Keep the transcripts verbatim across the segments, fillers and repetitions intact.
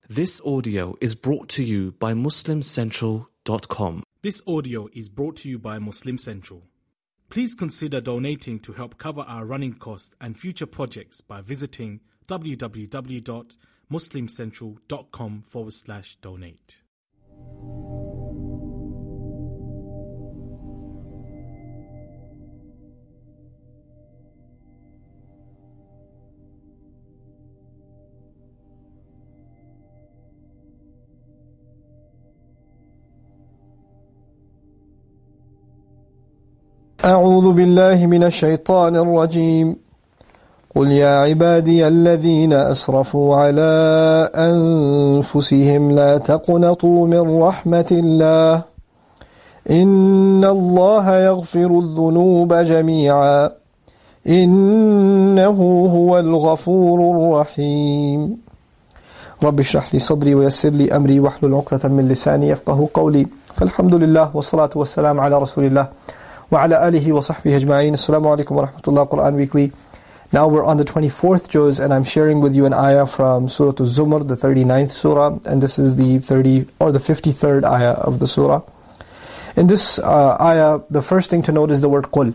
This audio is brought to you by Muslim Central dot com. This audio is brought to you by Muslim Central. Please consider donating to help cover our running costs and future projects by visiting www.muslimcentral.com forward slash donate. أعوذ بالله من الشيطان الرجيم قل يا عبادي الذين أسرفوا على أنفسهم لا تقنطوا من رحمة الله إن الله يغفر الذنوب جميعا إنه هو الغفور الرحيم رب اشرح لي صدري ويسر لي أمري واحلل عقدة من لساني يفقهوا قولي فالحمد لله والصلاة والسلام على رسول الله وعلى آله وصحبه أجمعين. Assalamu alaikum wa rahmatullah. Quran Weekly. Now we're on the twenty-fourth juz, and I'm sharing with you an ayah from Surah Al-Zumar, the thirty-ninth surah, and this is the thirty or the fifty-third ayah of the surah. In this uh, ayah, the first thing to note is the word qul.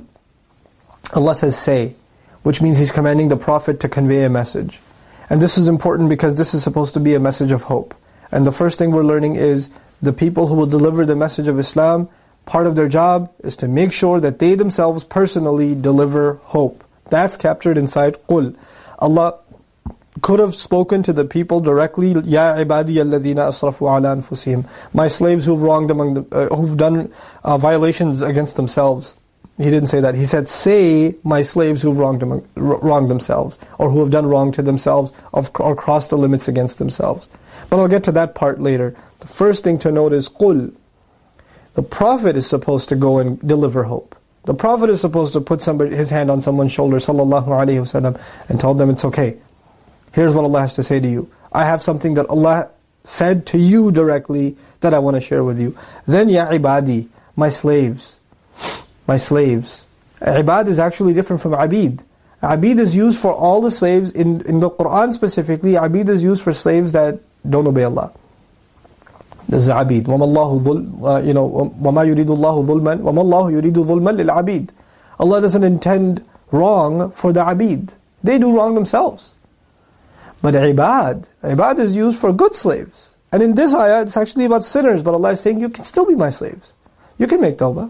Allah says say, which means He's commanding the Prophet to convey a message. And this is important because this is supposed to be a message of hope. And the first thing we're learning is the people who will deliver the message of Islam, part of their job is to make sure that they themselves personally deliver hope. That's captured inside Qul. Allah could have spoken to the people directly, Ya ibadi alladhina asrafu ala anfusihim, my slaves who've wronged among them, uh, who've done uh, violations against themselves. He didn't say that. He said, say my slaves who've wronged, among, wronged themselves, or who have done wrong to themselves, or crossed the limits against themselves. But I'll get to that part later. The first thing to note is Qul. The Prophet is supposed to go and deliver hope. The Prophet is supposed to put somebody, his hand on someone's shoulder, sallallahu alayhi wasallam, and tell them it's okay. Here's what Allah has to say to you. I have something that Allah said to you directly that I want to share with you. Then, ya ibadi, my slaves, my slaves. Ibad is actually different from abid. Abid is used for all the slaves. In, in the Quran specifically, abid is used for slaves that don't obey Allah. This is abid. وَمَا اللَّهُ ظُلْمًا you know, وَمَا يُرِيدُ اللَّهُ ظُلْمًا وَمَا اللَّهُ يُرِيدُ ظُلْمًا لِلْعَبِيدِ Allah doesn't intend wrong for the abid. They do wrong themselves. But ibad, ibad is used for good slaves. And in this ayah, it's actually about sinners, but Allah is saying, you can still be my slaves. You can make tawbah.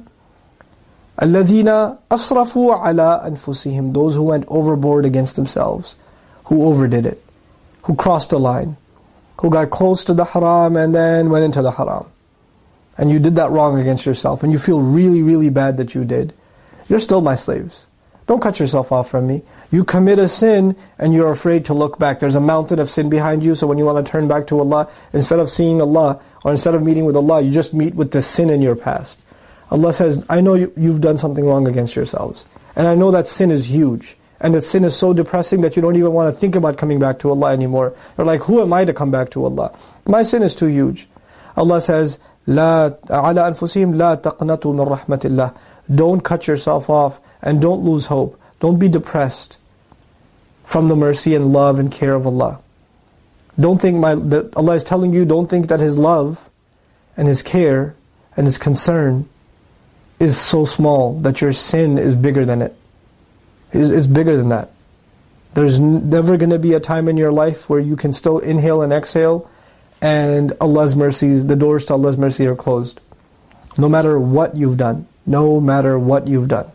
الَّذِينَ أَسْرَفُوا عَلَىٰ أَنفُسِهِمْ Those who went overboard against themselves, who overdid it, who crossed the line, who got close to the haram and then went into the haram. And you did that wrong against yourself, and you feel really, really bad that you did. You're still my slaves. Don't cut yourself off from me. You commit a sin, and you're afraid to look back. There's a mountain of sin behind you, so when you want to turn back to Allah, instead of seeing Allah, or instead of meeting with Allah, you just meet with the sin in your past. Allah says, I know you, you've done something wrong against yourselves. And I know that sin is huge. And that sin is so depressing that you don't even want to think about coming back to Allah anymore. You're like, who am I to come back to Allah? My sin is too huge. Allah says, لا على أنفسهم لا تقنطوا من رحمة الله. Don't cut yourself off and don't lose hope. Don't be depressed from the mercy and love and care of Allah. Don't think my that Allah is telling you, don't think that His love and His care and His concern is so small that your sin is bigger than it. It's bigger than that. There's never going to be a time in your life where you can still inhale and exhale and Allah's mercies, the doors to Allah's mercy are closed. No matter what you've done. No matter what you've done.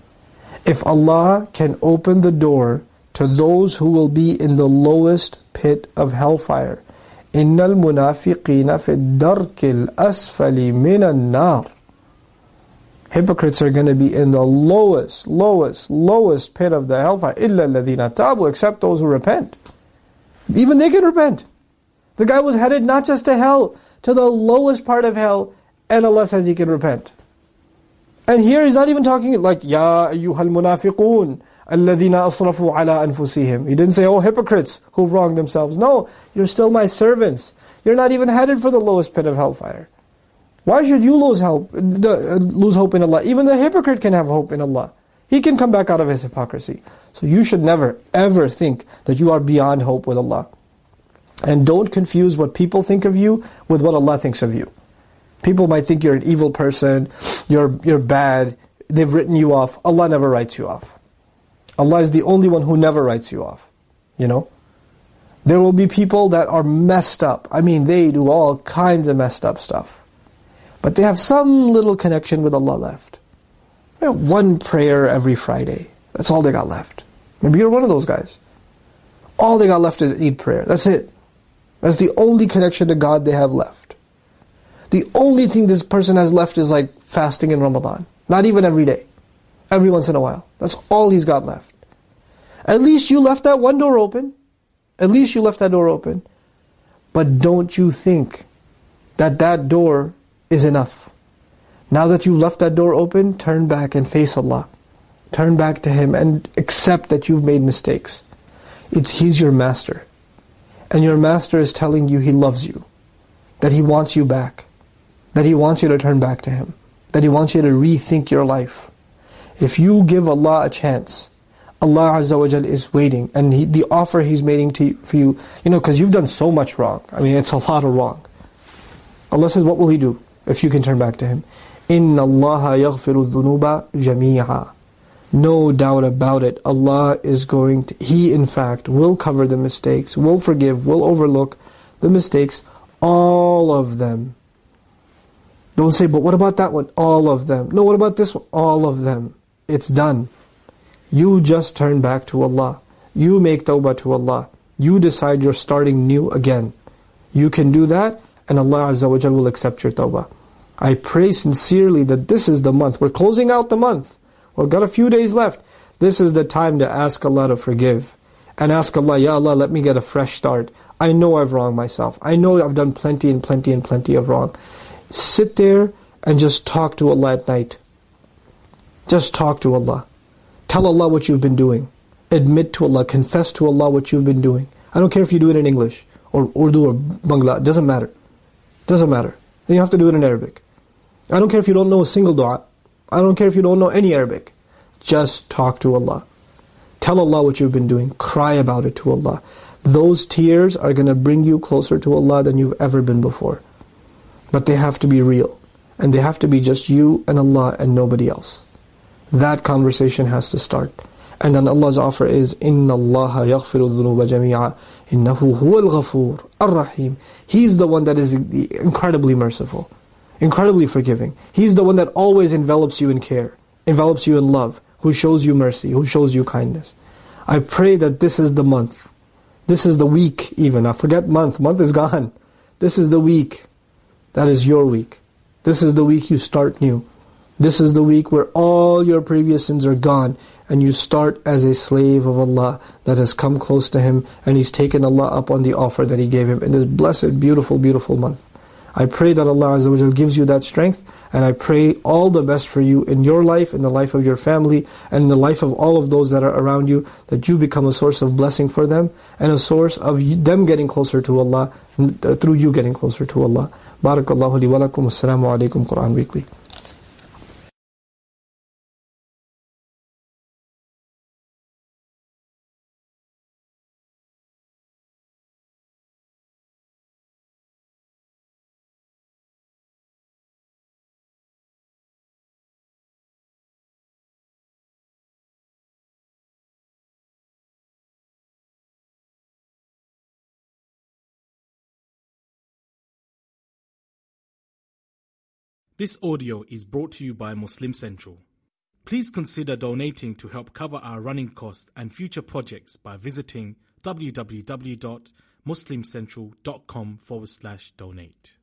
If Allah can open the door to those who will be in the lowest pit of hellfire, إِنَّ الْمُنَافِقِينَ فِي الدَّرْكِ الْأَسْفَلِ مِنَ النَّارِ Hypocrites are going to be in the lowest, lowest, lowest pit of the hellfire. إِلَّا الَّذِينَ تَابُوا Except those who repent. Even they can repent. The guy was headed not just to hell, to the lowest part of hell, and Allah says he can repent. And here he's not even talking like, Ya ayyuhal munafiqun, alladhina asrafu ala anfusihim. He didn't say, oh hypocrites who've wronged themselves. No, you're still my servants. You're not even headed for the lowest pit of hellfire. Why should you lose hope, the, uh, lose hope in Allah? Even the hypocrite can have hope in Allah. He can come back out of his hypocrisy. So you should never, ever think that you are beyond hope with Allah. And don't confuse what people think of you with what Allah thinks of you. People might think you're an evil person, you're you're bad, they've written you off. Allah never writes you off. Allah is the only one who never writes you off. You know? There will be people that are messed up. I mean, they do all kinds of messed up stuff. But they have some little connection with Allah left. They have one prayer every Friday. That's all they got left. Maybe you're one of those guys. All they got left is Eid prayer. That's it. That's the only connection to God they have left. The only thing this person has left is like fasting in Ramadan. Not even every day. Every once in a while. That's all he's got left. At least you left that one door open. At least you left that door open. But don't you think that that door is enough. Now that you've left that door open, turn back and face Allah. Turn back to Him and accept that you've made mistakes. It's He's your master. And your master is telling you He loves you. That He wants you back. That He wants you to turn back to Him. That He wants you to rethink your life. If you give Allah a chance, Allah Azza wa Jal is waiting. And he, the offer He's making to you, for you, you know, because you've done so much wrong. I mean, it's a lot of wrong. Allah says, what will He do if you can turn back to Him? إِنَّ اللَّهَ يَغْفِرُ الذُّنُوبَ جَمِيعًا. No doubt about it, Allah is going to, He in fact will cover the mistakes, will forgive, will overlook the mistakes, all of them. Don't say, but what about that one? All of them. No, what about this one? All of them. It's done. You just turn back to Allah. You make tawbah to Allah. You decide you're starting new again. You can do that, and Allah Azza wa Jal will accept your tawbah. I pray sincerely that this is the month. We're closing out the month. We've got a few days left. This is the time to ask Allah to forgive. And ask Allah, Ya Allah, let me get a fresh start. I know I've wronged myself. I know I've done plenty and plenty and plenty of wrong. Sit there and just talk to Allah at night. Just talk to Allah. Tell Allah what you've been doing. Admit to Allah, confess to Allah what you've been doing. I don't care if you do it in English, or Urdu, or Bangla. It doesn't matter. It doesn't matter. Then you have to do it in Arabic. I don't care if you don't know a single dua. I don't care if you don't know any Arabic. Just talk to Allah. Tell Allah what you've been doing. Cry about it to Allah. Those tears are going to bring you closer to Allah than you've ever been before. But they have to be real. And they have to be just you and Allah and nobody else. That conversation has to start. And then Allah's offer is, إِنَّ اللَّهَ يَغْفِرُ الذُّنُوبَ جَمِيعًا إِنَّهُ هُوَ الْغَفُورُ الرَّحِيمُ. He's the one that is incredibly merciful. Incredibly forgiving. He's the one that always envelops you in care, envelops you in love, who shows you mercy, who shows you kindness. I pray that this is the month. This is the week even. Now forget month. Month is gone. This is the week. That is your week. This is the week you start new. This is the week where all your previous sins are gone and you start as a slave of Allah that has come close to Him and He's taken Allah up on the offer that He gave Him in this blessed, beautiful, beautiful month. I pray that Allah Azza wa Jal gives you that strength, and I pray all the best for you in your life, in the life of your family, and in the life of all of those that are around you, that you become a source of blessing for them, and a source of them getting closer to Allah, through you getting closer to Allah. Barakallahu li wa lakum. Assalamu alaikum. Quran Weekly. This audio is brought to you by Muslim Central. Please consider donating to help cover our running costs and future projects by visiting www.muslimcentral.com forward slash donate.